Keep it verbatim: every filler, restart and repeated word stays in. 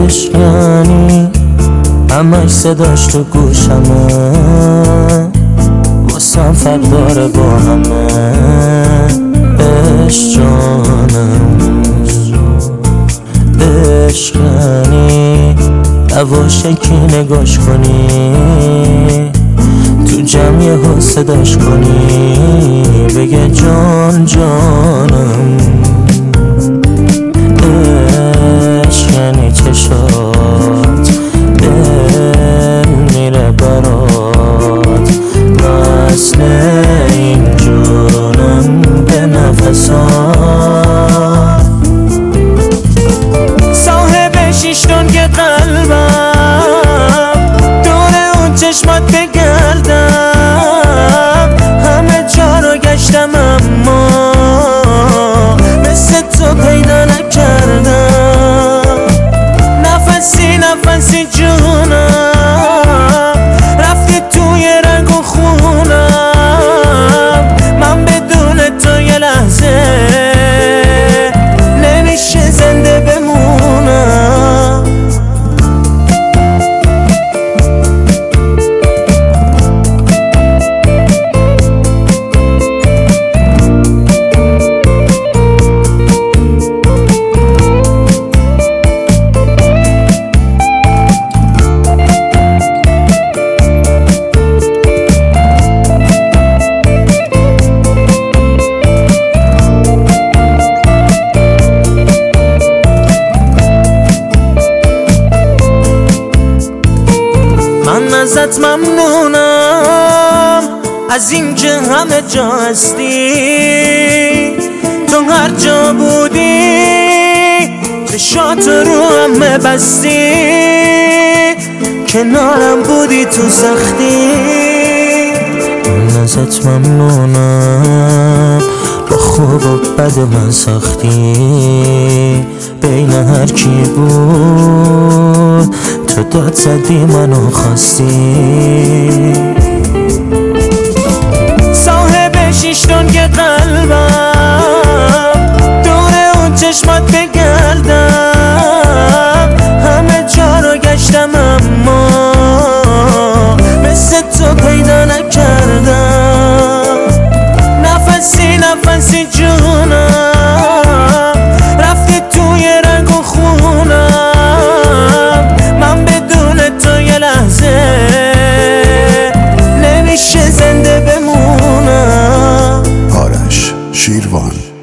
عشقانی همش صداش تو گوشمه، واسم فرق داره با همه. عشق جانم عشقانی یواشکی نگاش کنی، تو جمع یهو صداش کنی، بگه جان جانم. عشق یعنی چشات دل میره برات، مثل این جونم به نفسات. صاحب شیشتون که قلبم دور اون چشمات بگردم، همه جا رو گشتم اما مثل تو پیدا نکردم. نفسی نفسی جونم رفتی توی رنگ و خونم، من بدون تو یه لحظه نمیشه زنده بمونم. من ازت ممنونم از این که همه جا هستی، تو هر جا بودی چشات رو همه بستی، کنارم بودی تو سختی. من ازت ممنونم با خوب و بد من ساختی، بین هر کی بود تو داد زدی منو خواستی. صاحب شیشتون که قلبم دور اون چشمات بگردم، همه جا رو گشتم اما مثل تو پیدا نکردم. نفسی نفسی جونم رفتی توی رنگ و خونم، من بدون تو یه لحظه نمیشه زنده بمونم. آرش شیروان.